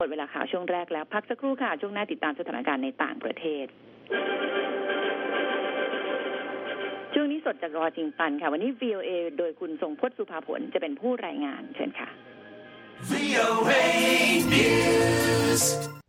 หมดเวลาข่าวช่วงแรกแล้วพักสักครู่ค่ะช่วงหน้าติดตามสถานการณ์ในต่างประเทศช่วงนี้สดจากวอชิงตันค่ะวันนี้ VOA โดยคุณทรงพจน์สุภาผลจะเป็นผู้รายงานเชิญค่ะ VOA News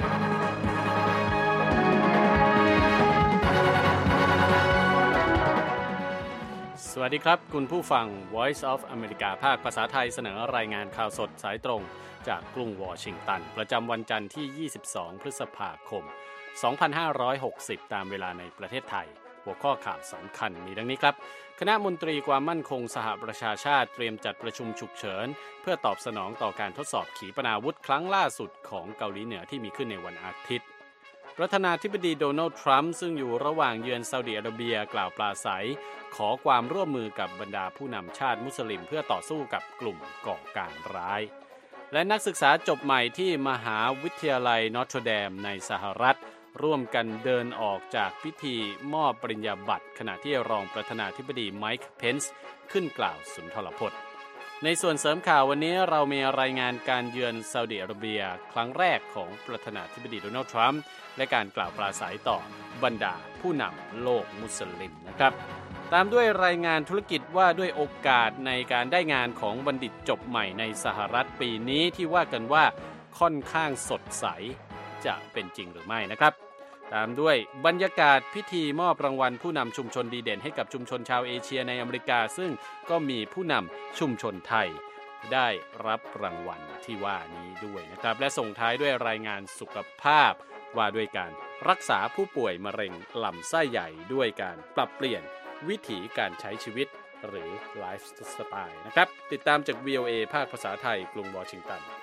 สวัสดีครับคุณผู้ฟัง Voice of America ภาคภาษาไทยเสนอรายงานข่าวสดสายตรงจากกรุงวอชิงตันประจำวันจันทร์ที่22พฤษภาคม2560ตามเวลาในประเทศไทยหัวข้อข่าวสำคัญมีดังนี้ครับคณะมนตรีความมั่นคงสหประชาชาติเตรียมจัดประชุมฉุกเฉินเพื่อตอบสนองต่อการทดสอบขีปนาวุธครั้งล่าสุดของเกาหลีเหนือที่มีขึ้นในวันอาทิตย์ประธานาธิบดีโดนัลด์ทรัมป์ซึ่งอยู่ระหว่างเยือนซาอุดิอาระเบียกล่าวปราศัยขอความร่วมมือกับบรรดาผู้นำชาติมุสลิมเพื่อต่อสู้กับกลุ่มก่อการร้ายและนักศึกษาจบใหม่ที่มหาวิทยาลัยนอตเทอร์แดมในสหรัฐร่วมกันเดินออกจากพิธีมอบปริญญาบัตรขณะที่รองประธานาธิบดีไมค์เพนซ์ขึ้นกล่าวสุนทรพจน์ในส่วนเสริมข่าววันนี้เรามีรายงานการเยือนซาอุดิอาระเบียครั้งแรกของประธานาธิบดีโดนัลด์ทรัมป์และการกล่าวปราศัยต่อบรรดาผู้นำโลกมุสลิมนะครับตามด้วยรายงานธุรกิจว่าด้วยโอกาสในการได้งานของบัณฑิตจบใหม่ในสหรัฐปีนี้ที่ว่ากันว่าค่อนข้างสดใสจะเป็นจริงหรือไม่นะครับตามด้วยบรรยากาศพิธีมอบรางวัลผู้นำชุมชนดีเด่นให้กับชุมชนชาวเอเชียในอเมริกาซึ่งก็มีผู้นำชุมชนไทยได้รับรางวัลที่ว่านี้ด้วยนะครับและส่งท้ายด้วยรายงานสุขภาพว่าด้วยการรักษาผู้ป่วยมะเร็งลำไส้ใหญ่ด้วยการปรับเปลี่ยนวิถีการใช้ชีวิตหรือไลฟ์สไตล์นะครับติดตามจาก VOA ภาคภาษาไทยกรุงวอชิงตัน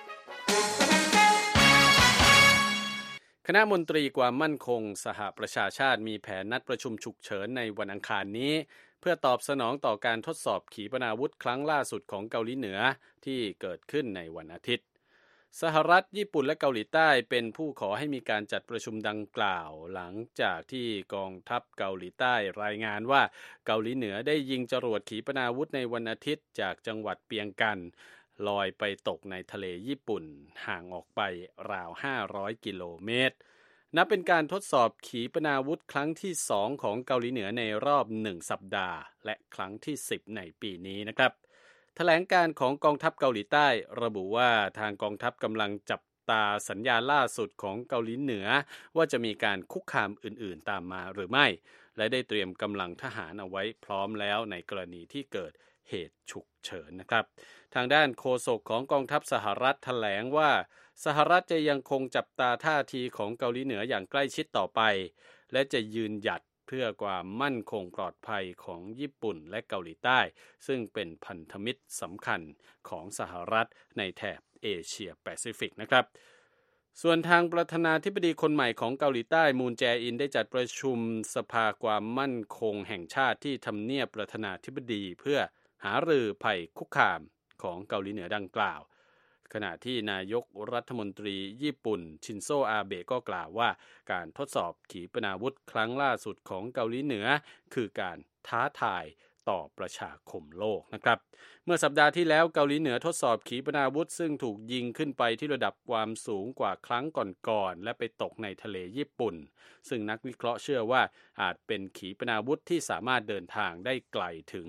คณะมนตรีความมั่นคงสหประชาชาติมีแผนนัดประชุมฉุกเฉินในวันอังคารนี้เพื่อตอบสนองต่อการทดสอบขีปนาวุธครั้งล่าสุดของเกาหลีเหนือที่เกิดขึ้นในวันอาทิตย์สหรัฐญี่ปุ่นและเกาหลีใต้เป็นผู้ขอให้มีการจัดประชุมดังกล่าวหลังจากที่กองทัพเกาหลีใต้รายงานว่าเกาหลีเหนือได้ยิงจรวดขีปนาวุธในวันอาทิตย์จากจังหวัดเปียงกันลอยไปตกในทะเลญี่ปุ่นห่างออกไปราว500กิโลเมตรนับเป็นการทดสอบขีปนาวุธครั้งที่2ของเกาหลีเหนือในรอบ1สัปดาห์และครั้งที่10ในปีนี้นะครับแถลงการของกองทัพเกาหลีใต้ระบุว่าทางกองทัพกำลังจับตาสัญญาณล่าสุดของเกาหลีเหนือว่าจะมีการคุกคามอื่นๆตามมาหรือไม่และได้เตรียมกำลังทหารเอาไว้พร้อมแล้วในกรณีที่เกิดเหตุฉุกเฉินนะครับทางด้านโฆษกของกองทัพสหรัฐแถลงว่าสหรัฐจะยังคงจับตาท่าทีของเกาหลีเหนืออย่างใกล้ชิดต่อไปและจะยืนหยัดเพื่อความมั่นคงปลอดภัยของญี่ปุ่นและเกาหลีใต้ซึ่งเป็นพันธมิตรสำคัญของสหรัฐในแถบเอเชียแปซิฟิกนะครับส่วนทางประธานาธิบดีคนใหม่ของเกาหลีใต้มูนแจอินได้จัดประชุมสภาความมั่นคงแห่งชาติที่ทำเนียบประธานาธิบดีเพื่อหารือภัยคุกคามของเกาหลีเหนือดังกล่าวขณะที่นายกรัฐมนตรีญี่ปุ่นชินโซอาเบะก็กล่าวว่าการทดสอบขีปนาวุธครั้งล่าสุดของเกาหลีเหนือคือการท้าทายต่อประชาคมโลกนะครับเมื่อสัปดาห์ที่แล้วเกาหลีเหนือทดสอบขีปนาวุธซึ่งถูกยิงขึ้นไปที่ระดับความสูงกว่าครั้งก่อนๆและไปตกในทะเลญี่ปุ่นซึ่งนักวิเคราะห์เชื่อว่าอาจเป็นขีปนาวุธที่สามารถเดินทางได้ไกลถึง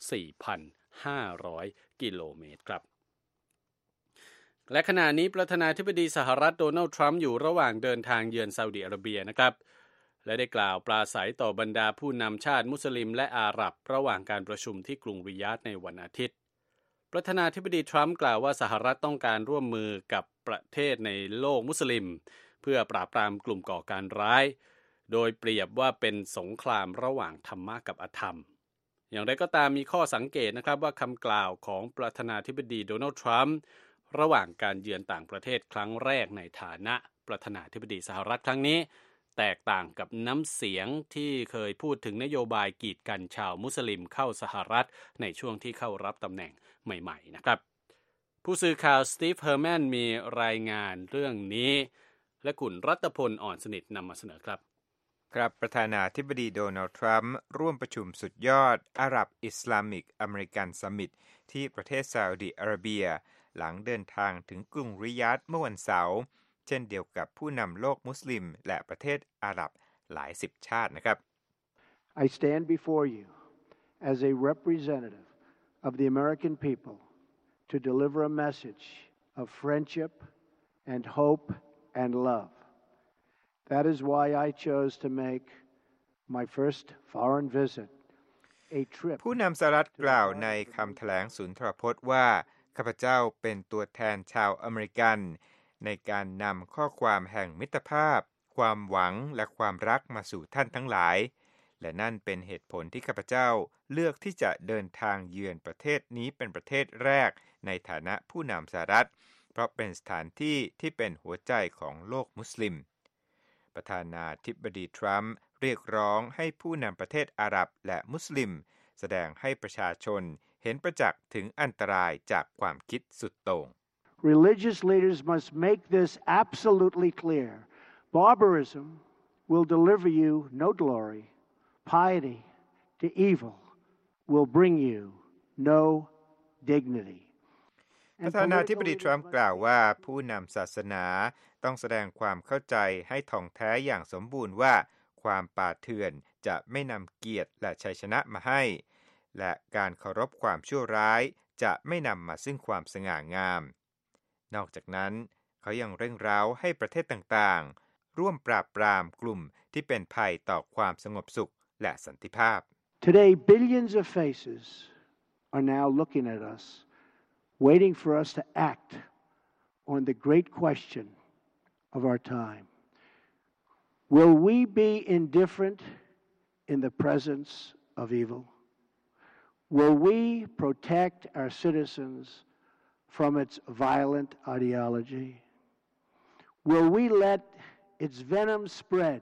4,500 กิโลเมตรครับและขณะนี้ประธานาธิบดีสหรัฐโดนัลด์ทรัมป์อยู่ระหว่างเดินทางเยือนซาอุดิอาระเบียนะครับและได้กล่าวปราศัยต่อบรรดาผู้นำชาติมุสลิมและอาหรับระหว่างการประชุมที่กรุงริยาดในวันอาทิตย์ประธานาธิบดีทรัมป์กล่าวว่าสหรัฐต้องการร่วมมือกับประเทศในโลกมุสลิมเพื่อปราบปรามกลุ่มก่อการร้ายโดยเปรียบว่าเป็นสงครามระหว่างธรรมะกับอธรรมอย่างไรก็ตามมีข้อสังเกตนะครับว่าคำกล่าวของประธานาธิบดีโดนัลด์ทรัมป์ระหว่างการเยือนต่างประเทศครั้งแรกในฐานะประธานาธิบดีสหรัฐครั้งนี้แตกต่างกับน้ำเสียงที่เคยพูดถึงนโยบายกีดกันชาวมุสลิมเข้าสหรัฐในช่วงที่เข้ารับตำแหน่งใหม่ๆนะครับผู้สื่อข่าวสตีฟเฮอร์แมนมีรายงานเรื่องนี้และคุณรัตพลอ่อนสนิทนำมาเสนอครับครับประธานาธิบดีโดนัลด์ทรัมป์ร่วมประชุมสุดยอดอาหรับอิสลามิกอเมริกันซัมมิตที่ประเทศซาอุดิอาระเบียหลังเดินทางถึงกรุงริยาดเมื่อวันเสาร์เช่นเดียวกับผู้นำโลกมุสลิมและประเทศอาหรับหลายสิบชาตินะครับ I stand before you as a representative of the American people to deliver a message of friendship and hope and love. That is why I chose to make my first foreign visit a trip. ผู้นำสหรัฐกล่าวในคำแถลงสุนทรพจน์ว่าข้าพเจ้าเป็นตัวแทนชาวอเมริกันในการนำข้อความแห่งมิตรภาพความหวังและความรักมาสู่ท่านทั้งหลายและนั่นเป็นเหตุผลที่ข้าพเจ้าเลือกที่จะเดินทางเยือนประเทศนี้เป็นประเทศแรกในฐานะผู้นำสหรัฐเพราะเป็นสถานที่ที่เป็นหัวใจของโลกมุสลิมประธานาธิบดีทรัมป์เรียกร้องให้ผู้นำประเทศอาหรับและมุสลิมแสดงให้ประชาชนเห็นประจักษ์ถึงอันตรายจากความคิดสุดโต่ง Religious leaders must make this absolutely clear. Barbarism will deliver you no glory. Piety to evil will bring you no dignity. ประธานาธิบดีทรัมป์กล่าวว่าผู้นำศาสนาต้องแสดงความเข้าใจให้ท่องแท้อย่างสมบูรณ์ว่าความป่าเถื่อนจะไม่นำเกียรติและชัยชนะมาให้และการเคารพความชั่วร้ายจะไม่นำมาซึ่งความสง่างามนอกจากนั้นเขายังเร่งเร้าให้ประเทศต่างๆร่วมปราบปรามกลุ่มที่เป็นภัยต่อความสงบสุขและสันติภาพ Today billions of faces are now looking at us waiting for us to act on the great question of our time. Will we be indifferent in the presence of evil? Will we protect our citizens from its violent ideology? Will we let its venom spread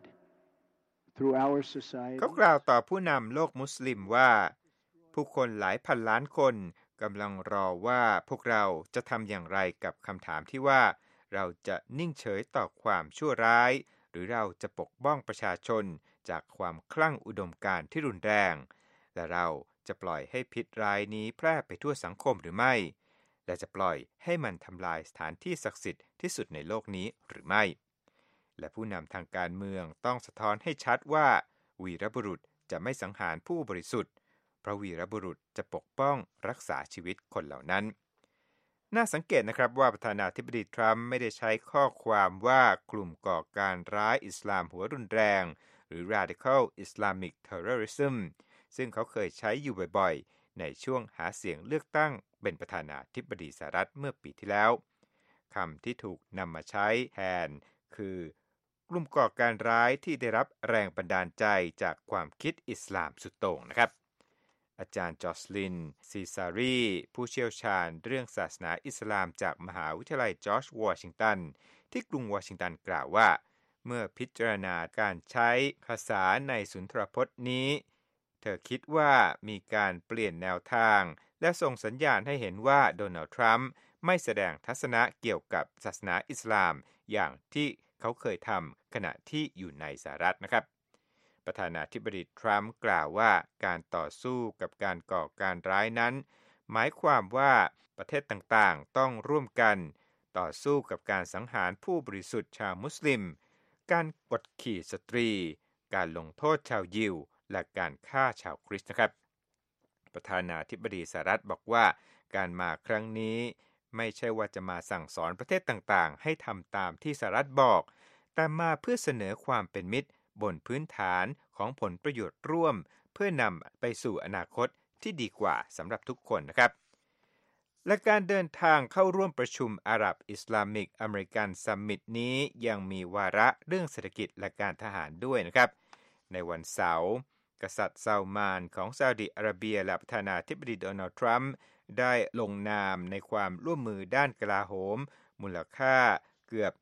through our society? เขากล่าวต่อผู้นำโลกมุสลิมว่าผู้คนหลายพันล้านคนกำลังรอว่าพวกเราจะทำอย่างไรกับคำถามที่ว่าเราจะนิ่งเฉยต่อความชั่วร้ายหรือเราจะปกป้องประชาชนจากความคลั่งอุดมการณ์ที่รุนแรงและเราจะปล่อยให้พิษร้ายนี้แพร่ไปทั่วสังคมหรือไม่และจะปล่อยให้มันทำลายสถานที่ศักดิ์สิทธิ์ที่สุดในโลกนี้หรือไม่และผู้นำทางการเมืองต้องสะท้อนให้ชัดว่าวีรบุรุษจะไม่สังหารผู้บริสุทธิ์เพราะวีรบุรุษจะปกป้องรักษาชีวิตคนเหล่านั้นน่าสังเกตนะครับว่าประธานาธิบดีทรัมป์ไม่ได้ใช้ข้อความว่ากลุ่มก่อการร้ายอิสลามหัวรุนแรงหรือ Radical Islamic Terrorism ซึ่งเขาเคยใช้อยู่บ่อยๆในช่วงหาเสียงเลือกตั้งเป็นประธานาธิบดีสหรัฐเมื่อปีที่แล้วคำที่ถูกนำมาใช้แทนคือกลุ่มก่อการร้ายที่ได้รับแรงบันดาลใจจากความคิดอิสลามสุดโต่งนะครับอาจารย์จอสลินซีซารีผู้เชี่ยวชาญเรื่องศาสนาอิสลามจากมหาวิทยาลัยจอร์จวอชิงตันที่กรุงวอชิงตันกล่าวว่าเมื่อพิจารณาการใช้ภาษาในสุนทรพจน์นี้เธอคิดว่ามีการเปลี่ยนแนวทางและส่งสัญญาณให้เห็นว่าโดนัลด์ทรัมป์ไม่แสดงทัศนะเกี่ยวกับศาสนาอิสลามอย่างที่เขาเคยทำขณะที่อยู่ในสหรัฐนะครับประธานาธิบดีทรัมป์กล่าวว่าการต่อสู้กับการก่อการร้ายนั้นหมายความว่าประเทศต่างๆต้องร่วมกันต่อสู้กับการสังหารผู้บริสุทธิ์ชาวมุสลิมการกดขี่สตรีการลงโทษชาวยิวและการฆ่าชาวคริสต์นะครับประธานาธิบดีสหรัฐบอกว่าการมาครั้งนี้ไม่ใช่ว่าจะมาสั่งสอนประเทศต่างๆให้ทำตามที่สหรัฐบอกแต่มาเพื่อเสนอความเป็นมิตรบนพื้นฐานของผลประโยชน์ร่วมเพื่อนำไปสู่อนาคตที่ดีกว่าสำหรับทุกคนนะครับและการเดินทางเข้าร่วมประชุมอาหรับอิสลามิกอเมริกันซัมมิตนี้ยังมีวาระเรื่องเศรษฐกิจและการทหารด้วยนะครับในวันเสาร์กษัตริย์ซาอุมานของซาอุดิอาระเบียและประธานาธิบดีโดนัลด์ทรัมป์ได้ลงนามในความร่วมมือด้านกลาโหมมูลค่าเกือบ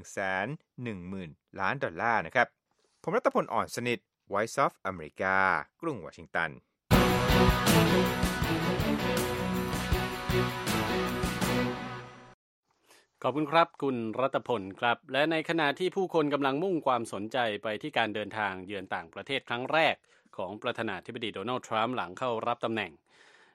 110,000 ล้านดอลลาร์นะครับผมรัตพล อ่อนสนิท Voice of America กรุงวอชิงตันขอบคุณครับคุณรัตพลครับและในขณะที่ผู้คนกำลังมุ่งความสนใจไปที่การเดินทางเยือนต่างประเทศครั้งแรกของประธานาธิบดีโดนัลด์ทรัมป์หลังเข้ารับตำแหน่ง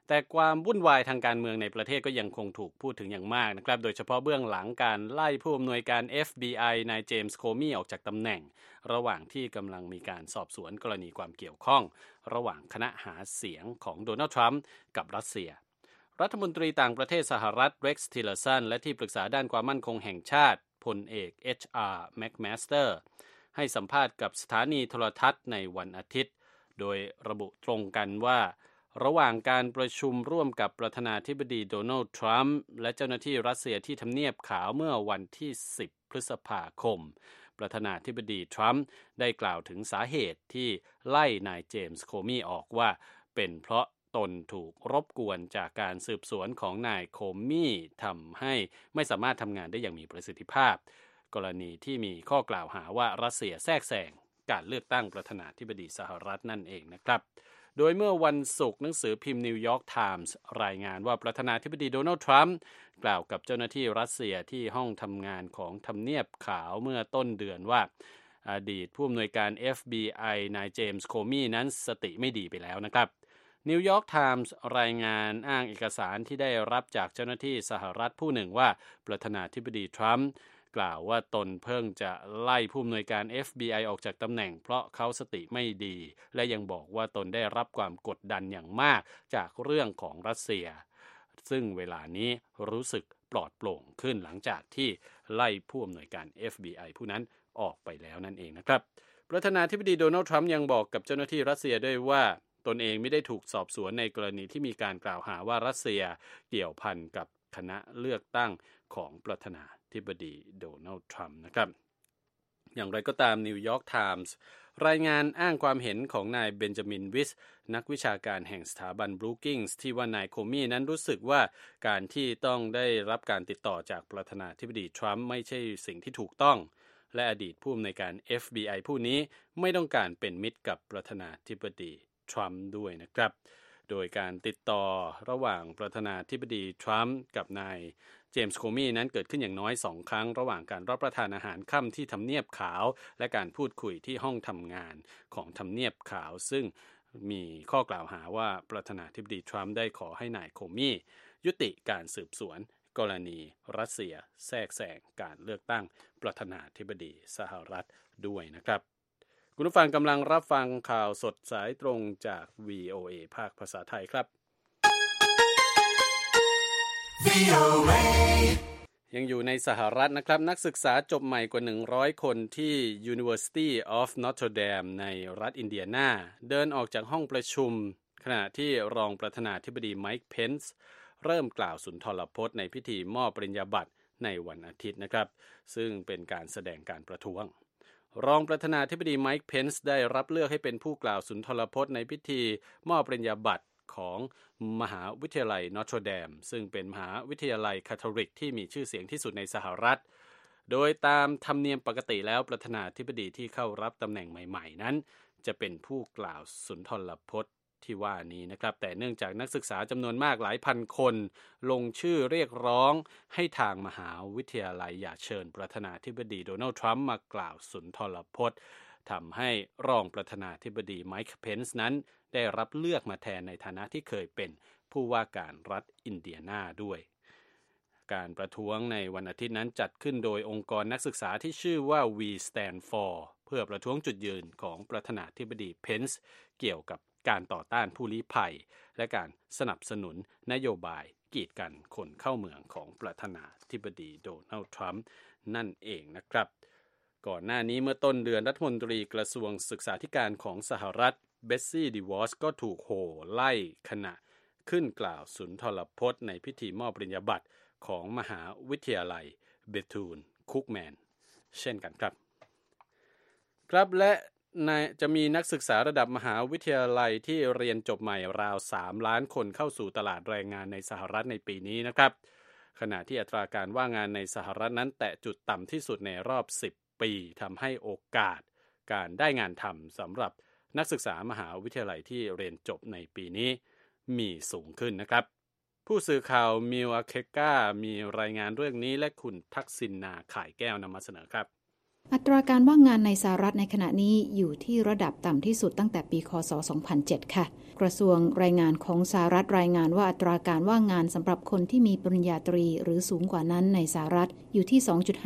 แต่ความวุ่นวายทางการเมืองในประเทศก็ยังคงถูกพูดถึงอย่างมากนะครับโดยเฉพาะเบื้องหลังการไล่ผู้อำนวยการ FBI นายเจมส์โคมี่ออกจากตำแหน่งระหว่างที่กำลังมีการสอบสวนกรณีความเกี่ยวข้องระหว่างคณะหาเสียงของโดนัลด์ทรัมป์กับรัสเซียรัฐมนตรีต่างประเทศสหรัฐเร็กซ์ทิลเลอร์สันและที่ปรึกษาด้านความมั่นคงแห่งชาติพลเอก H.R. McMaster ให้สัมภาษณ์กับสถานีโทรทัศน์ในวันอาทิตย์โดยระบุตรงกันว่าระหว่างการประชุมร่วมกับประธานาธิบดีโดนัลด์ทรัมป์และเจ้าหน้าที่รัสเซียที่ทำเนียบขาวเมื่อวันที่10พฤษภาคมประธานาธิบดีทรัมป์ได้กล่าวถึงสาเหตุที่ไล่นายเจมส์โคมี่ออกว่าเป็นเพราะตนถูกรบกวนจากการสืบสวนของนายโคมี่ทำให้ไม่สามารถทำงานได้อย่างมีประสิทธิภาพกรณีที่มีข้อกล่าวหาว่ารัสเซียแทรกแซงการเลือกตั้งประธานาธิบดีสหรัฐนั่นเองนะครับโดยเมื่อวันศุกร์หนังสือพิมพ์นิวยอร์กไทมส์รายงานว่าประธานาธิบดีโดนัลด์ทรัมป์กล่าวกับเจ้าหน้าที่รัสเซียที่ห้องทำงานของทำเนียบขาวเมื่อต้นเดือนว่าอดีตผู้อำนวยการ FBI นายเจมส์โคมี่นั้นสติไม่ดีไปแล้วนะครับนิวยอร์กไทมส์รายงานอ้างเอกสารที่ได้รับจากเจ้าหน้าที่สหรัฐผู้หนึ่งว่าประธานาธิบดีทรัมป์กล่าวว่าตนเพิ่งจะไล่ผู้อำนวยการ FBI ออกจากตำแหน่งเพราะเขาสติไม่ดีและยังบอกว่าตนได้รับความกดดันอย่างมากจากเรื่องของรัสเซียซึ่งเวลานี้รู้สึกปลอดโปร่งขึ้นหลังจากที่ไล่ผู้อำนวยการ FBI ผู้นั้นออกไปแล้วนั่นเองนะครับประธานาธิบดีโดนัลด์ทรัมป์ยังบอกกับเจ้าหน้าที่รัสเซียด้วยว่าตนเองไม่ได้ถูกสอบสวนในกรณีที่มีการกล่าวหาว่ารัสเซียเกี่ยวพันกับคณะเลือกตั้งของประธานาธิบดีโดนัลด์ทรัมป์นะครับอย่างไรก็ตามนิวยอร์กไทมส์รายงานอ้างความเห็นของนายเบนจามินวิสนักวิชาการแห่งสถาบันบรูกิงส์ที่ว่านายโคมี่นั้นรู้สึกว่าการที่ต้องได้รับการติดต่อจากประธานาธิบดีทรัมป์ไม่ใช่สิ่งที่ถูกต้องและอดีตผู้อำนวยการ FBI ผู้นี้ไม่ต้องการเป็นมิตรกับประธานาธิบดีทรัมป์ด้วยนะครับโดยการติดต่อระหว่างประธานาธิบดีทรัมป์กับนายเจมส์โคมี่นั้นเกิดขึ้นอย่างน้อย2ครั้งระหว่างการรับประทานอาหารค่ำที่ทำเนียบขาวและการพูดคุยที่ห้องทำงานของทำเนียบขาวซึ่งมีข้อกล่าวหาว่าประธานาธิบดีทรัมป์ได้ขอให้นายโคมี่ยุติการสืบสวนกรณีรัสเซียแทรกแซงการเลือกตั้งประธานาธิบดีสหรัฐด้วยนะครับคุณผู้ฟังกำลังรับฟังข่าวสดสายตรงจาก VOA ภาคภาษาไทยครับ VOA ยังอยู่ในสหรัฐนะครับนักศึกษาจบใหม่กว่า100คนที่ University of Notre Dame ในรัฐอินเดียนาเดินออกจากห้องประชุมขณะที่รองประธานาธิบดีไมค์เพนซ์เริ่มกล่าวสุนทรพจน์ในพิธีมอบปริญญาบัตรในวันอาทิตย์นะครับซึ่งเป็นการแสดงการประท้วงรองประธานาธิบดีไมค์เพนซ์ได้รับเลือกให้เป็นผู้กล่าวสุนทรพจน์ในพิธีมอบปริญญาบัตรของมหาวิทยาลัยนอตรเดมซึ่งเป็นมหาวิทยาลัยคาทอลิกที่มีชื่อเสียงที่สุดในสหรัฐโดยตามธรรมเนียมปกติแล้วประธานาธิบดีที่เข้ารับตำแหน่งใหม่ๆนั้นจะเป็นผู้กล่าวสุนทรพจน์ที่ว่านี้นะครับแต่เนื่องจากนักศึกษาจำนวนมากหลายพันคนลงชื่อเรียกร้องให้ทางมหาวิทยาลัยอย่าเชิญประธานาธิบดีโดนัลด์ทรัมป์มากล่าวสุนทรพจน์ทำให้รองประธานาธิบดีไมค์เพนซ์นั้นได้รับเลือกมาแทนในฐานะที่เคยเป็นผู้ว่าการรัฐอินเดียนาด้วยการประท้วงในวันอาทิตย์นั้นจัดขึ้นโดยองค์กรนักศึกษาที่ชื่อว่า We Stand For เพื่อประท้วงจุดยืนของประธานาธิบดีเพนซ์เกี่ยวกับการต่อต้านผู้ลี้ภัยและการสนับสนุนนโยบายกีดกันคนเข้าเมืองของประธานาธิบดีโดนัลด์ทรัมป์นั่นเองนะครับก่อนหน้านี้เมื่อต้นเดือนรัฐมนตรีกระทรวงศึกษาธิการของสหรัฐเบสซี่ดีวอชก็ถูกโห่ไล่ขณะขึ้นกล่าวสุนทรพจน์ในพิธีมอบปริญญาบัตรของมหาวิทยาลัยเบทูลคุกแมนเช่นกันครับและจะมีนักศึกษาระดับมหาวิทยาลัยที่เรียนจบใหม่ราว3ล้านคนเข้าสู่ตลาดแรงงานในสหรัฐในปีนี้นะครับขณะที่อัตราการว่างงานในสหรัฐนั้นแตะจุดต่ำที่สุดในรอบ10ปีทำให้โอกาสการได้งานทำสำหรับนักศึกษามหาวิทยาลัยที่เรียนจบในปีนี้มีสูงขึ้นนะครับผู้สื่อข่าวมิวอาเคก้ามีรายงานเรื่องนี้และคุณทักษิณนาข่ายแก้วนำมาเสนอครับอัตราการว่างงานในสหรัฐในขณะนี้อยู่ที่ระดับต่ำที่สุดตั้งแต่ปีคศ 2007 ค่ะกระทรวงแรงงานของสหรัฐรายงานว่าอัตราการว่างงานสำหรับคนที่มีปริญญาตรีหรือสูงกว่านั้นในสหรัฐอยู่ที่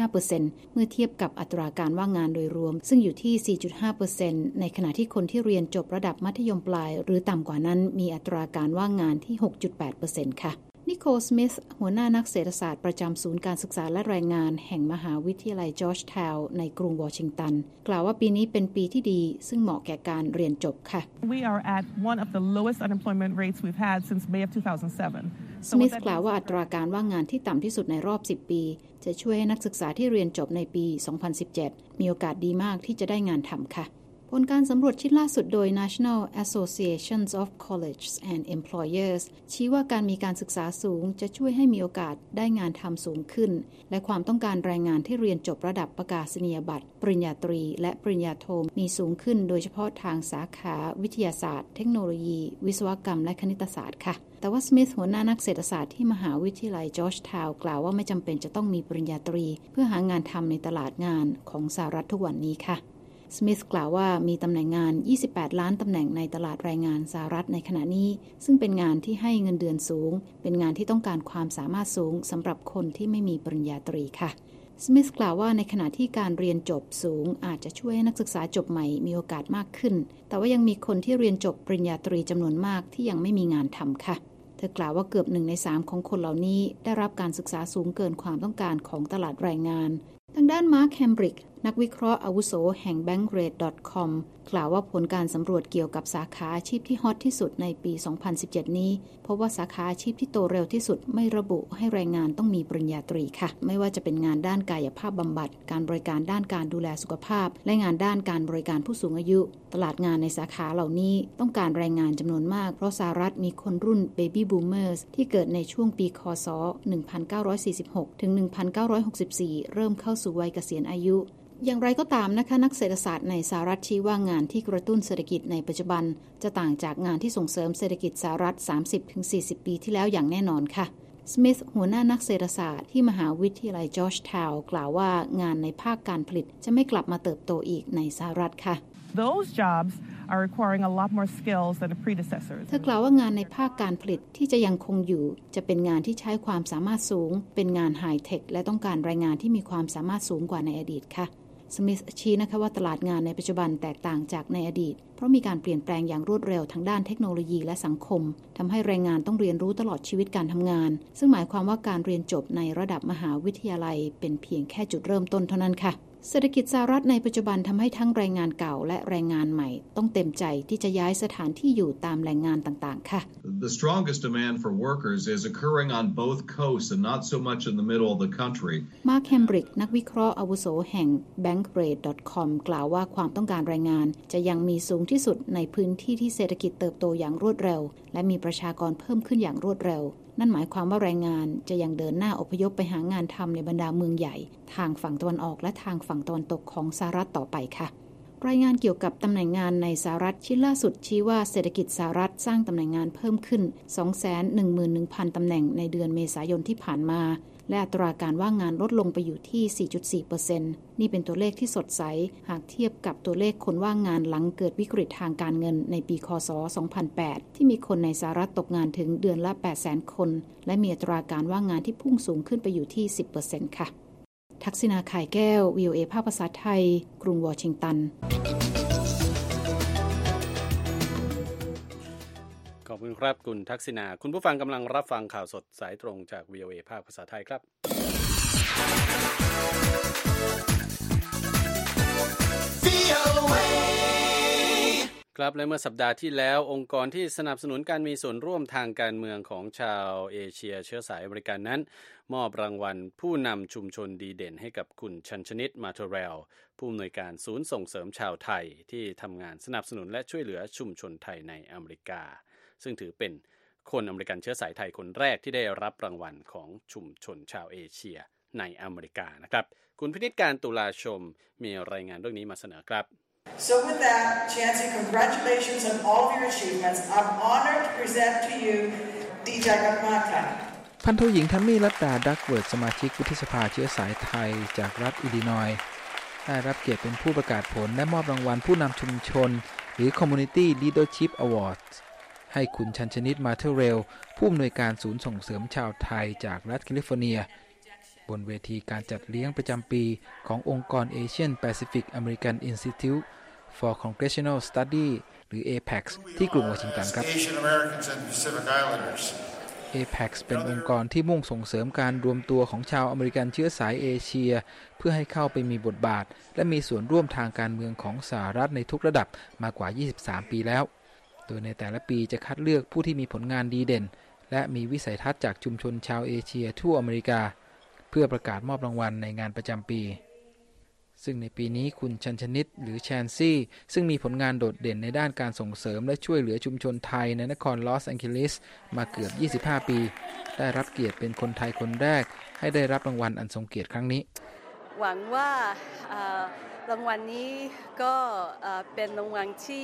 2.5% เมื่อเทียบกับอัตราการว่างงานโดยรวมซึ่งอยู่ที่ 4.5% ในขณะที่คนที่เรียนจบระดับมัธยมปลายหรือต่ำกว่านั้นมีอัตราการว่างงานที่ 6.8% ค่ะนิโคล สมิธหัวหน้านักเศรษฐศาสตร์ประจำศูนย์การศึกษาและแรงงานแห่งมหาวิทยาลัยจอร์จทาวน์ในกรุงวอชิงตันกล่าวว่าปีนี้เป็นปีที่ดีซึ่งเหมาะแก่การเรียนจบค่ะ We are at one of the lowest unemployment rates we've had since May of 2007. สมิธกล่าวว่าอัตราการว่างงานที่ต่ำที่สุดในรอบ10 ปีจะช่วยให้นักศึกษาที่เรียนจบในปี 2017 มีโอกาสดีมากที่จะได้งานทำค่ะผลการสำรวจชิ้นล่าสุดโดย National Associations of Colleges and Employers ชี้ว่าการมีการศึกษาสูงจะช่วยให้มีโอกาสได้งานทำสูงขึ้นและความต้องการแรงงานที่เรียนจบระดับประกาศนียบัตรปริญญาตรีและปริญญาโทมีสูงขึ้นโดยเฉพาะทางสาขาวิทยาศาสตร์เทคโนโลยีวิศวกรรมและคณิตศาสตร์ค่ะแต่ว่าสมิธหัวหน้านักเศรษฐศาสตร์ที่มหาวิทยาลัยจอร์จทาวน์กล่าวว่าไม่จำเป็นจะต้องมีปริญญาตรีเพื่อหางานทำในตลาดงานของสหรัฐทุกวันนี้ค่ะสมิธกล่าวว่ามีตำแหน่งงาน28ล้านตำแหน่งในตลาดแรงงานสหรัฐในขณะนี้ซึ่งเป็นงานที่ให้เงินเดือนสูงเป็นงานที่ต้องการความสามารถสูงสำหรับคนที่ไม่มีปริญญาตรีค่ะสมิธกล่าวว่าในขณะที่การเรียนจบสูงอาจจะช่วยให้นักศึกษาจบใหม่มีโอกาสมากขึ้นแต่ว่ายังมีคนที่เรียนจบปริญญาตรีจำนวนมากที่ยังไม่มีงานทำค่ะเธอกล่าวว่าเกือบ1 ใน 3ของคนเหล่านี้ได้รับการศึกษาสูงเกินความต้องการของตลาดแรงงานทางด้านมาร์ค แฮมบริกนักวิเคราะห์อาวุโสแห่ง Bankrate.com กล่าวว่าผลการสำรวจเกี่ยวกับสาขาอาชีพที่ฮอตที่สุดในปี 2017 นี้พบว่าสาขาอาชีพที่โตเร็วที่สุดไม่ระบุให้แรงงานต้องมีปริญญาตรีค่ะไม่ว่าจะเป็นงานด้านกายภาพบำบัดการบริการด้านการดูแลสุขภาพและงานด้านการบริการผู้สูงอายุตลาดงานในสาขาเหล่านี้ต้องการแรงงานจำนวนมากเพราะสหรัฐมีคนรุ่น Baby Boomers ที่เกิดในช่วงปีคศ 1946 ถึง 1964 เริ่มเข้าสู่วัยเกษียณอายุอย่างไรก็ตามนะคะนักเศรษฐศาสตร์ในสหรัฐชี้ว่างานที่กระตุ้นเศรษฐกิจในปัจจุบันจะต่างจากงานที่ส่งเสริมเศรษฐกิจสหรัฐ 30-40 ปีที่แล้วอย่างแน่นอนค่ะสมิธหัวหน้านักเศรษฐศาสตร์ที่มหาวิทยาลัยจอร์จทาวน์กล่าวว่างานในภาคการผลิตจะไม่กลับมาเติบโตอีกในสหรัฐค่ะ Those jobs are requiring a lot more skills than the predecessors. เธอกล่าวว่างานในภาคการผลิตที่จะยังคงอยู่จะเป็นงานที่ใช้ความสามารถสูงเป็นงานไฮเทคและต้องการแรงงานที่มีความสามารถสูงกว่าในอดีตค่ะสมิธชี้นะคะว่าตลาดงานในปัจจุบันแตกต่างจากในอดีตเพราะมีการเปลี่ยนแปลงอย่างรวดเร็วทั้งด้านเทคโนโลยีและสังคมทำให้แรงงานต้องเรียนรู้ตลอดชีวิตการทำงานซึ่งหมายความว่าการเรียนจบในระดับมหาวิทยาลัยเป็นเพียงแค่จุดเริ่มต้นเท่านั้นค่ะเศรษฐกิจสหรัฐในปัจจุบันทำให้ทั้งแรงงานเก่าและแรงงานใหม่ต้องเต็มใจที่จะย้ายสถานที่อยู่ตามแหล่งงานต่างๆค่ะ The strongest demand for workers is occurring on both coasts and not so much in the middle of the country. Mark Hembrick นักวิเคราะห์อาวุโสแห่ง Bankrate.com กล่าวว่าความต้องการแรงงานจะยังมีสูงที่สุดในพื้นที่ที่เศรษฐกิจเติบโตอย่างรวดเร็วและมีประชากรเพิ่มขึ้นอย่างรวดเร็วนั่นหมายความว่าแรงงานจะยังเดินหน้าอพยพไปหางานทำในบรรดาเมืองใหญ่ทางฝั่งตะวันออกและทางฝั่งตะวันตกของสหรัฐต่อไปค่ะรายงานเกี่ยวกับตำแหน่งงานในสหรัฐชิ้นล่าสุดชี้ว่าเศรษฐกิจสหรัฐสร้างตำแหน่งงานเพิ่มขึ้น 211,000 ตำแหน่งในเดือนเมษายนที่ผ่านมาและอัตราการว่างงานลดลงไปอยู่ที่ 4.4% นี่เป็นตัวเลขที่สดใสหากเทียบกับตัวเลขคนว่างงานหลังเกิดวิกฤตทางการเงินในปีคศ 2008 ที่มีคนในสหรัฐตกงานถึงเดือนละ 800,000 คนและมีอัตราการว่างงานที่พุ่งสูงขึ้นไปอยู่ที่ 10% ค่ะทักษิณา ข่ายแก้ว VOA ภาคภาษาไทยกรุงวอชิงตันขอบคุณครับคุณทักษิณาคุณผู้ฟังกำลังรับฟังข่าวสดสายตรงจาก VOA ภาคภาษาไทยครับครับและเมื่อสัปดาห์ที่แล้วองค์กรที่สนับสนุนการมีส่วนร่วมทางการเมืองของชาวเอเชียเชื้อสายอเมริกันนั้นมอบรางวัลผู้นำชุมชนดีเด่นให้กับคุณชัญชนิต มาโทเรลผู้อำนวยการศูนย์ส่งเสริมชาวไทยที่ทำงานสนับสนุนและช่วยเหลือชุมชนไทยในอเมริกาซึ่งถือเป็นคนอเมริกันเชื้อสายไทยคนแรกที่ได้รับรางวัลของชุมชนชาวเอเชียในอเมริกานะครับคุณพินิจการตุลาชมมีรายงานเรื่องนี้มาเสนอครับ So with that, Chancey, congratulations on all of your achievements. I'm honored to present to you DJ Gakmaka. พันโทหญิงทัมมี่รัตดาดักเวิร์ดสมาชิกวุฒิสภาเชื้อสายไทยจากรัฐอิลลินอยส์ได้รับเกียรติเป็นผู้ประกาศผลและมอบรางวัลผู้นำชุมชนหรือ Community Leadership Awards ให้คุณชัญชนิตมาเทเรลผู้อำนวยการศูนย์ส่งเสริมชาวไทยจากรัฐแคลิฟอร์เนียบนเวทีการจัดเลี้ยงประจำปีขององค์กร Asian Pacific American Institute for Congressional Study หรือ APEX ที่กรุงวอชิงตันครับ APEX เป็นองค์กรที่มุ่งส่งเสริมการรวมตัวของชาวอเมริกันเชื้อสายเอเชียเพื่อให้เข้าไปมีบทบาทและมีส่วนร่วมทางการเมืองของสหรัฐในทุกระดับมากว่า23ปีแล้วโดยในแต่ละปีจะคัดเลือกผู้ที่มีผลงานดีเด่นและมีวิสัยทัศน์จากชุมชนชาวเอเชียทั่วอเมริกาเพื่อประกาศมอบรางวัลในงานประจำปีซึ่งในปีนี้คุณชัญชนิตหรือแชนซี่ซึ่งมีผลงานโดดเด่นในด้านการส่งเสริมและช่วยเหลือชุมชนไทยในนครลอสแองเจลิสมาเกือบ25ปีได้รับเกียรติเป็นคนไทยคนแรกให้ได้รับรางวัลอันทรงเกียรติครั้งนี้หวังว่ารางวัลนี้ก็เป็นรางวัลที่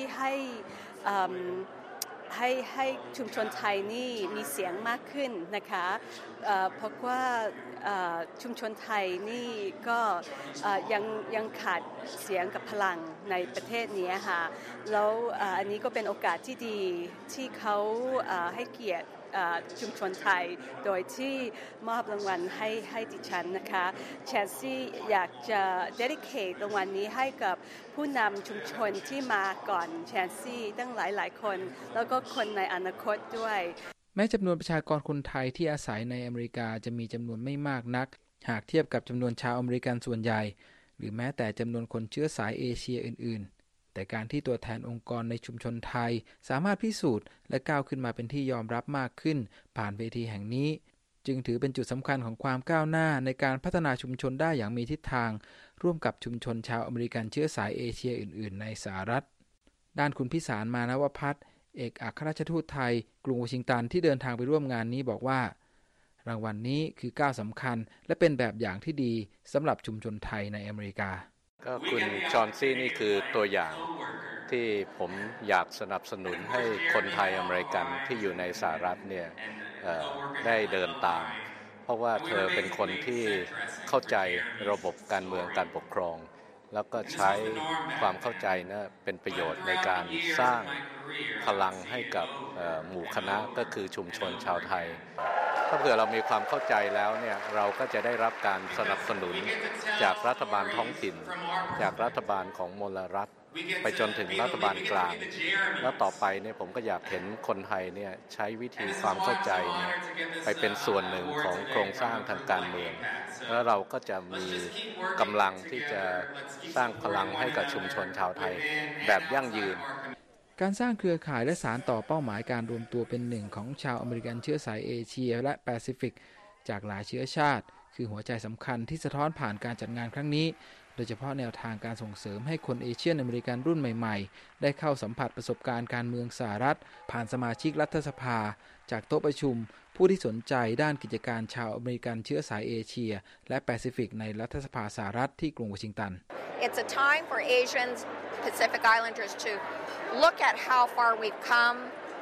ให้ชุมชนไทยนี่มีเสียงมากขึ้นนะคะเพราะว่าชุมชนไทยนี่ก็ยังขาดเสียงกับพลังในประเทศนี้ค่ะแล้วอันนี้ก็เป็นโอกาสที่ดีที่เขาให้เกียรติชุมชนไทยโดยที่มอบรางวัลให้ดิฉันนะคะแชนซี่อยากจะ dedicate รางวัลนี้ให้กับผู้นำชุมชนที่มาก่อนแชนซี่ตั้งหลายคนแล้วก็คนในอนาคตด้วยแม้จำนวนประชากรคนไทยที่อาศัยในอเมริกาจะมีจำนวนไม่มากนักหากเทียบกับจำนวนชาวอเมริกันส่วนใหญ่หรือแม้แต่จำนวนคนเชื้อสายเอเชียอื่นๆแต่การที่ตัวแทนองค์กรในชุมชนไทยสามารถพิสูจน์และก้าวขึ้นมาเป็นที่ยอมรับมากขึ้นผ่านเวทีแห่งนี้จึงถือเป็นจุดสำคัญของความก้าวหน้าในการพัฒนาชุมชนได้อย่างมีทิศทางร่วมกับชุมชนชาวอเมริกันเชื้อสายเอเชียอื่นๆในสหรัฐด้านคุณพิสารมานวภัทรเอกอัครราชทูตไทยกรุงวอชิงตันที่เดินทางไปร่วมงานนี้บอกว่ารางวัลนี้คือก้าวสำคัญและเป็นแบบอย่างที่ดีสำหรับชุมชนไทยในอเมริกาก็คุณชอนซี่นี่คือตัวอย่างที่ผมอยากสนับสนุนให้คนไทยอเมริกันที่อยู่ในสหรัฐเนี่ยได้เดินตามเพราะว่าเธอเป็นคนที่เข้าใจระบบการเมืองการปกครองแล้วก็ใช้ความเข้าใจนะเป็นประโยชน์ในการสร้างพลังให้กับหมู่คณะก็คือชุมชนชาวไทยถ้าเผื่อเรามีความเข้าใจแล้วเนี่ยเราก็จะได้รับการสนับสนุนจากรัฐบาลท้องถิ่นจากรัฐบาลของมลรัฐไปจนถึงรัฐบาลกลางแล้วต่อไปเนี่ยผมก็อยากเห็นคนไทยเนี่ยใช้วิธีความเข้าใจเนี่ยไปเป็นส่วนหนึ่งของโครงสร้างทางการเมืองแล้วเราก็จะมีกำลังที่จะสร้างพลังให้กับชุมชนชาวไทยแบบยั่งยืนการสร้างเครือข่ายและสานต่อเป้าหมายการรวมตัวเป็นหนึ่งของชาวอเมริกันเชื้อสายเอเชียและแปซิฟิกจากหลายเชื้อชาติคือหัวใจสำคัญที่สะท้อนผ่านการจัดงานครั้งนี้โดยเฉพาะแนวทางการส่งเสริมให้คนเอเชียนอเมริกันรุ่นใหม่ๆได้เข้าสัมผัสประสบการณ์การเมืองสหรัฐผ่านสมาชิกรัฐสภาจากโต๊ะประชุมผู้ที่สนใจด้านกิจการชาวอเมริกันเชื้อสายเอเชียและแปซิฟิกในรัฐสภาสหรัฐที่กรุงวอชิงตัน It's a time for Asians, Pacific Islanders to look at how far we've come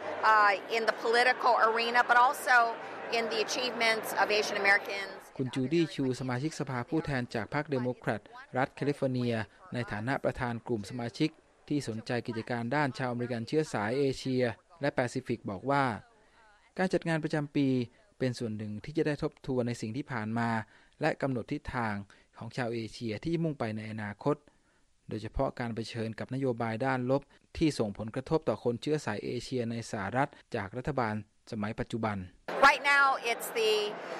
in the political arena, but also in the achievements of Asian Americans. คุณจูดี้ชูสมาชิกสภาผู้แทนจากพรรคเดโมแครตรัฐแคลิฟอร์เนียในฐานะประธานกลุ่มสมาชิกที่สนใจกิจการด้านชาวอเมริกันเชื้อสายเอเชียและแปซิฟิกบอกว่าการจัดงานประจำปีเป็นส่วนหนึ่งที่จะได้ทบทวนในสิ่งที่ผ่านมาและกำหนดทิศทางของชาวเอเชียที่มุ่งไปในอนาคตโดยเฉพาะการเผชิญกับนโยบายด้านลบที่ส่งผลกระทบต่อคนเชื้อสายเอเชียในสหรัฐจากรัฐบาลสมัยปัจจุบัน Right now it's the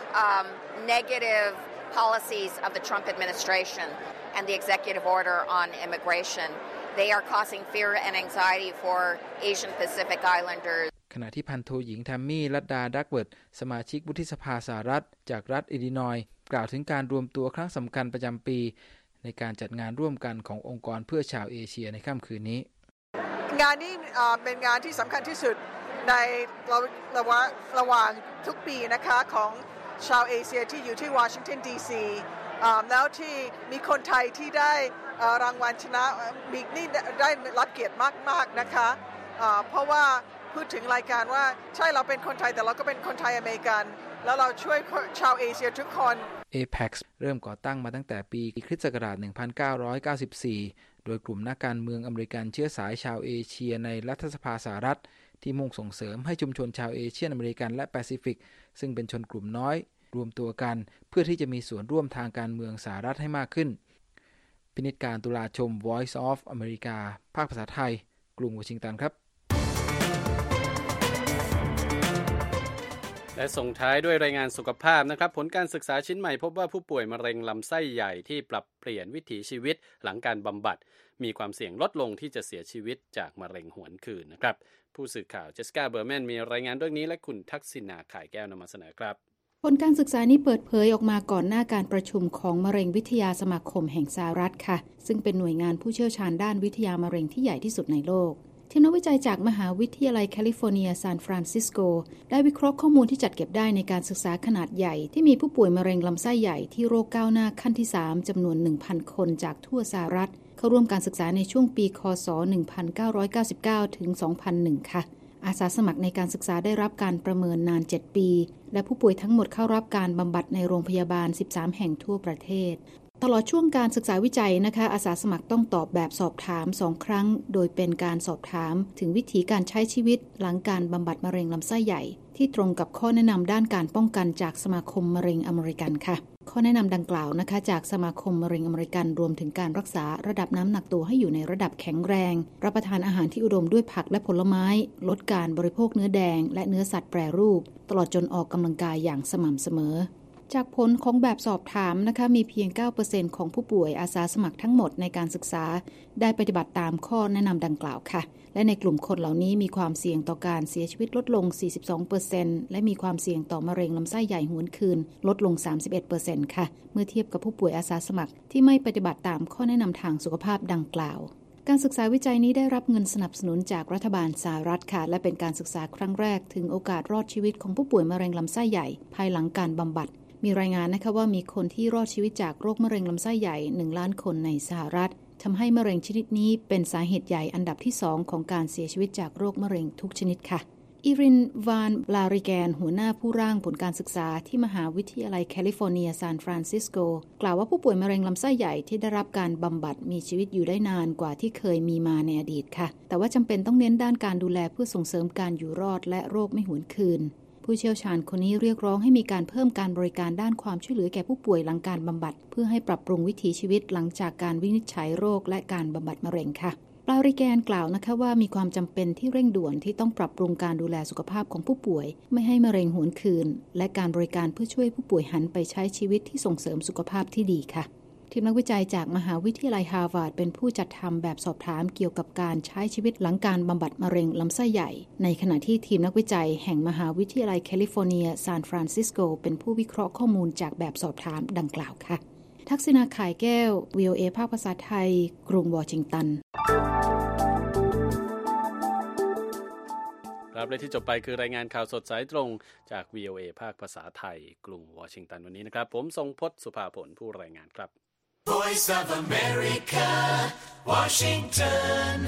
negative policies of the Trump administration and the executive order on immigration. They are causing fear and anxiety for Asian Pacific Islanders. ขณะที่พันโทหญิงแทมมี่ลัดดาดักเวิร์ดสมาชิกวุฒิสภาสหรัฐจากรัฐอิลลินอยส์กล่าวถึงการรวมตัวครั้งสำคัญประจำปีในการจัดงานร่วมกันขององค์กรเพื่อชาวเอเชียในค่ำคืนนี้งานนี้เป็นงานที่สำคัญที่สุดในระหว่างทุกปีนะคะของชาวเอเชียที่อยู่ที่วอชิงตันดีซีแล้วที่มีคนไทยที่ได้รางวัลชนะนี่ได้รับเกียรติมากๆนะคะเพราะว่าพูดถึงรายการว่าใช่เราเป็นคนไทยแต่เราก็เป็นคนไทยอเมริกันแล้วเราช่วยชาวเอเชียทุกคน APEC เริ่มก่อตั้งมาตั้งแต่ปีคริสต์ศักราช 1994 โดยกลุ่มนักการเมืองอเมริกันเชื้อสายชาวเอเชียในรัฐสภาสหรัฐที่มุ่งส่งเสริมให้ชุมชนชาวเอเชียอเมริกันและแปซิฟิกซึ่งเป็นชนกลุ่มน้อยรวมตัวกันเพื่อที่จะมีส่วนร่วมทางการเมืองสหรัฐให้มากขึ้นพินิจการตุลาชม Voice of America ภาคภาษาไทยกรุงวอชิงตันครับและส่งท้ายด้วยรายงานสุขภาพนะครับผลการศึกษาชิ้นใหม่พบว่าผู้ป่วยมะเร็งลำไส้ใหญ่ที่ปรับเปลี่ยนวิถีชีวิตหลังการบำบัดมีความเสี่ยงลดลงที่จะเสียชีวิตจากมะเร็งหวนคืนนะครับผู้สื่อข่าวเจสสิก้าเบอร์แมนมีรายงานเรื่องนี้และคุณทักษิณาข่ายแก้วนำมาเสนอครับผลการศึกษานี้เปิดเผยออกมาก่อนหน้าการประชุมของมะเร็งวิทยาสมาคมแห่งสหรัฐค่ะซึ่งเป็นหน่วยงานผู้เชี่ยวชาญด้านวิทยามะเร็งที่ใหญ่ที่สุดในโลกทีมนักวิจัยจากมหาวิทยาลัยแคลิฟอร์เนียซานฟรานซิสโกได้วิเคราะห์ข้อมูลที่จัดเก็บได้ในการศึกษาขนาดใหญ่ที่มีผู้ป่วยมะเร็งลำไส้ใหญ่ที่โรคก้าวหน้าขั้นที่ 3 จำนวน 1,000 คนจากทั่วสหรัฐเข้าร่วมการศึกษาในช่วงปีคศ 1999 ถึง 2001 ค่ะอาสาสมัครในการศึกษาได้รับการประเมินนาน 7 ปีและผู้ป่วยทั้งหมดเข้ารับการบำบัดในโรงพยาบาล 13 แห่งทั่วประเทศตลอดช่วงการศึกษาวิจัยนะคะอาสาสมัครต้องตอบแบบสอบถาม2 ครั้งโดยเป็นการสอบถามถึงวิธีการใช้ชีวิตหลังการบำบัดมะเร็งลำไส้ใหญ่ที่ตรงกับข้อแนะนำด้านการป้องกันจากสมาคมมะเร็งอเมริกันค่ะข้อแนะนำดังกล่าวนะคะจากสมาคมมะเร็งอเมริกันรวมถึงการรักษาระดับน้ำหนักตัวให้อยู่ในระดับแข็งแรงรับประทานอาหารที่อุดมด้วยผักและผลไม้ลดการบริโภคเนื้อแดงและเนื้อสัตว์แปรรูปตลอดจนออกกำลังกายอย่างสม่ำเสมอจากผลของแบบสอบถามนะคะมีเพียง 9% ของผู้ป่วยอาสาสมัครทั้งหมดในการศึกษาได้ปฏิบัติตามข้อแนะนำดังกล่าวค่ะและในกลุ่มคนเหล่านี้มีความเสี่ยงต่อการเสียชีวิตลดลง 42% และมีความเสี่ยงต่อมะเร็งลำไส้ใหญ่หวนคืนลดลง 31% ค่ะเมื่อเทียบกับผู้ป่วยอาสาสมัครที่ไม่ปฏิบัติตามข้อแนะนำทางสุขภาพดังกล่าวการศึกษาวิจัยนี้ได้รับเงินสนับสนุนจากรัฐบาลสหรัฐค่ะและเป็นการศึกษาครั้งแรกถึงโอกาสรอดชีวิตของผู้ป่วยมะเร็งลำไส้ใหญ่ภายหลังการบำบัดมีรายงานนะคะว่ามีคนที่รอดชีวิตจากโรคมะเร็งลำไส้ใหญ่1 ล้านคนในสหรัฐทำให้มะเร็งชนิดนี้เป็นสาเหตุใหญ่อันดับที่ 2ของการเสียชีวิตจากโรคมะเร็งทุกชนิดค่ะอีริน วาน บลาริแกนหัวหน้าผู้ร่างผลการศึกษาที่มหาวิทยาลัยแคลิฟอร์เนียซานฟรานซิสโกกล่าวว่าผู้ป่วยมะเร็งลำไส้ใหญ่ที่ได้รับการบำบัดมีชีวิตอยู่ได้นานกว่าที่เคยมีมาในอดีตค่ะแต่ว่าจำเป็นต้องเน้นด้านการดูแลเพื่อส่งเสริมการอยู่รอดและโรคไม่หวนคืนผู้เชี่ยวชาญคนนี้เรียกร้องให้มีการเพิ่มการบริการด้านความช่วยเหลือแก่ผู้ป่วยหลังการบำบัดเพื่อให้ปรับปรุงวิถีชีวิตหลังจากการวินิจฉัยโรคและการบำบัดมะเร็งค่ะปาริแกนกล่าวนะคะว่ามีความจำเป็นที่เร่งด่วนที่ต้องปรับปรุงการดูแลสุขภาพของผู้ป่วยไม่ให้มะเร็งหวนคืนและการบริการเพื่อช่วยผู้ป่วยหันไปใช้ชีวิตที่ส่งเสริมสุขภาพที่ดีค่ะทีมนักวิจัยจากมหาวิทยาลัยฮาร์วาร์ดเป็นผู้จัดทำแบบสอบถามเกี่ยวกับการใช้ชีวิตหลังการบำบัดมะเร็งลำไส้ใหญ่ในขณะที่ทีมนักวิจัยแห่งมหาวิทยาลัยแคลิฟอร์เนียซานฟรานซิสโกเป็นผู้วิเคราะห์ข้อมูลจากแบบสอบถามดังกล่าวค่ะทักษิณาข่ายแก้ว VOA ภาคภาษาไทยกรุงวอชิงตันครับและที่จบไปคือรายงานข่าวสดสายตรงจาก VOA ภาคภาษาไทยกรุงวอชิงตันวันนี้นะครับผมทรงพจน์สุภาผลผู้รายงานครับ Voice of America Washington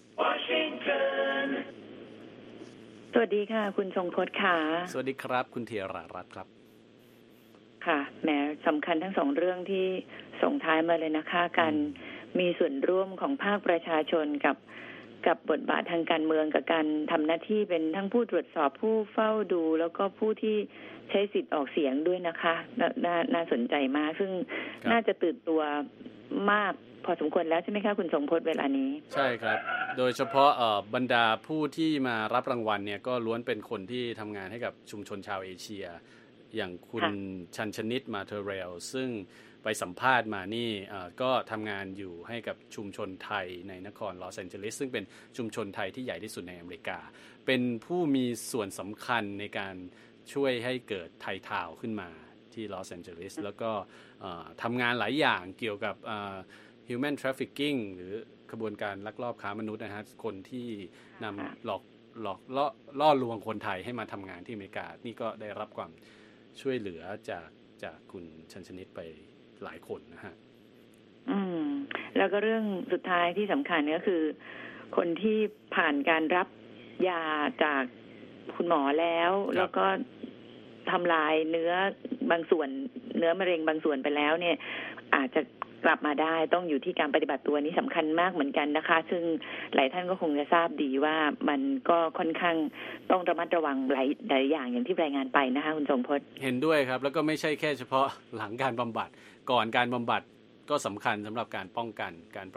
สวัสดีค่ะคุณทรงพจน์ค่ะสวัสดีครับคุณเทียรารัตน์ครับค่ะแหมสำคัญทั้ง2เรื่องที่ส่งท้ายมาเลยนะคะการมีส่วนร่วมของภาคประชาชนกับบทบาททางการเมืองกับการทำหน้าที่เป็นทั้งผู้ตรวจสอบผู้เฝ้าดูแล้วก็ผู้ที่ใช้สิทธิ์ออกเสียงด้วยนะคะน่าสนใจมากซึ่งน่าจะตื่นตัวมากพอสมควรแล้วใช่ไหมคะคุณทรงพจน์เวลานี้ใช่ครับโดยเฉพาะบรรดาผู้ที่มารับรางวัลเนี่ยก็ล้วนเป็นคนที่ทำงานให้กับชุมชนชาวเอเชียอย่างคุณชันชนิดมาเทเรลซึ่งไปสัมภาษณ์มานี่ก็ทำงานอยู่ให้กับชุมชนไทยในนครลอสแอนเจลิสซึ่งเป็นชุมชนไทยที่ใหญ่ที่สุดในอเมริกาเป็นผู้มีส่วนสำคัญในการช่วยให้เกิดไทยทาวน์ขึ้นมาที่ลอสแอนเจลิสแล้วก็ทำงานหลายอย่างเกี่ยวกับhuman trafficking หรือขบวนการลักลอบค้ามนุษย์นะฮะคนที่นำหลอกล่อลวงคนไทยให้มาทำงานที่อเมริกานี่ก็ได้รับความช่วยเหลือจากคุณชันชนิดไปหลายคนนะฮะแล้วก็เรื่องสุดท้ายที่สำคัญก็คือคนที่ผ่านการรับยาจากคุณหมอแล้วก็ทำลายเนื้อบางส่วนเนื้อมะเร็งบางส่วนไปแล้วเนี่ยอาจจะกลับมาได้ต้องอยู่ที่การปฏิบัติตัวนี้สำคัญมากเหมือนกันนะคะซึ่งหลายท่านก็คงจะทราบดีว่ามันก็ค่อนข้างต้องระมัดระวังหลายอย่างอย่างที่รายงานไปนะคะคุณสมพจน์เห็นด้วยครับแล้วก็ไม่ใช่แค่เฉพาะหลังการบำบัดก่อนการบำบัดก็สำคัญสำหรับการป้องกันการ